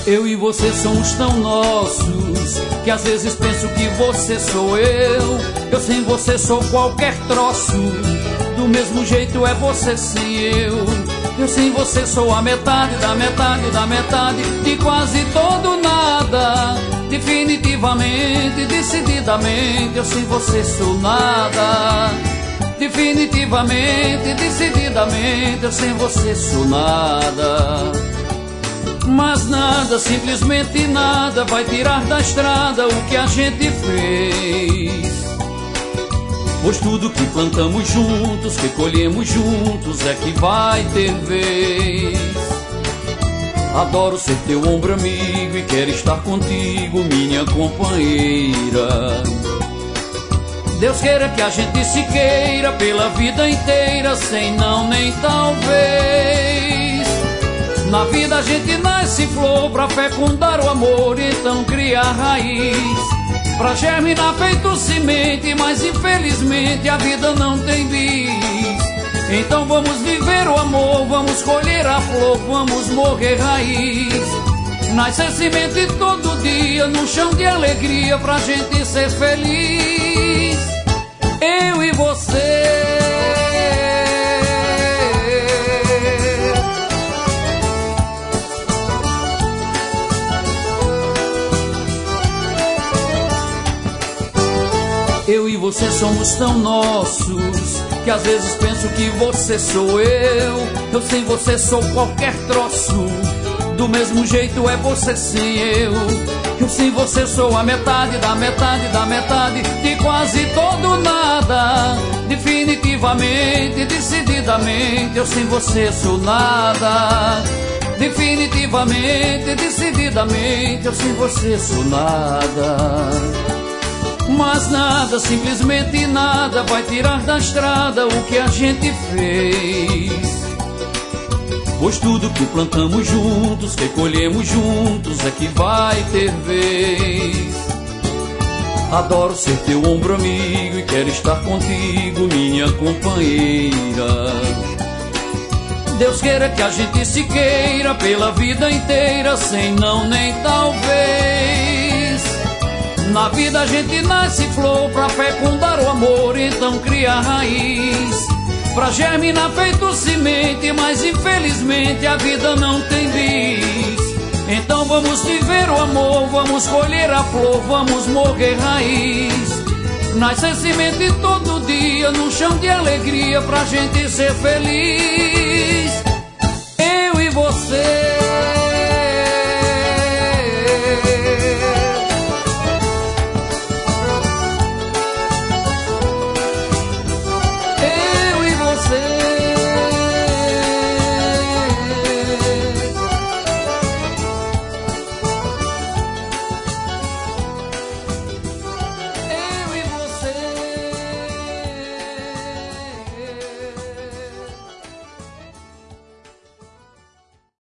Eu e você somos tão nossos que às vezes penso que você sou eu. Eu sem você sou qualquer troço, do mesmo jeito é você sem eu. Eu sem você sou a metade da metade da metade de quase todo nada. Definitivamente, decididamente, eu sem você sou nada. Definitivamente, decididamente, eu sem você sou nada. Mas nada, simplesmente nada vai tirar da estrada o que a gente fez. Pois tudo que plantamos juntos, que colhemos juntos, é que vai ter vez. Adoro ser teu ombro amigo e quero estar contigo, minha companheira. Deus queira que a gente se queira pela vida inteira, sem não nem talvez. Na vida a gente nasce flor pra fecundar o amor, então criar raiz, pra germinar feito semente, mas infelizmente a vida não tem bis. Então vamos viver o amor, vamos colher a flor, vamos morrer raiz. Nascer semente todo dia, num chão de alegria, pra gente ser feliz. Eu e você. Eu e você somos tão nossos que às vezes penso que você sou eu. Eu sem você sou qualquer troço, do mesmo jeito é você sem eu. Eu sem você sou a metade da metade da metade de quase todo nada. Definitivamente, decididamente, eu sem você sou nada. Definitivamente, decididamente, eu sem você sou nada. Mas nada, simplesmente nada vai tirar da estrada o que a gente fez. Pois tudo que plantamos juntos, que colhemos juntos, é que vai ter vez. Adoro ser teu ombro amigo e quero estar contigo, minha companheira. Deus queira que a gente se queira pela vida inteira, sem não nem talvez. Na vida a gente nasce flor pra fecundar o amor, então cria raiz, pra germinar feito semente, mas infelizmente a vida não tem bis. Então vamos viver o amor, vamos colher a flor, vamos morrer raiz. Nascer semente todo dia, num chão de alegria, pra gente ser feliz. Eu e você.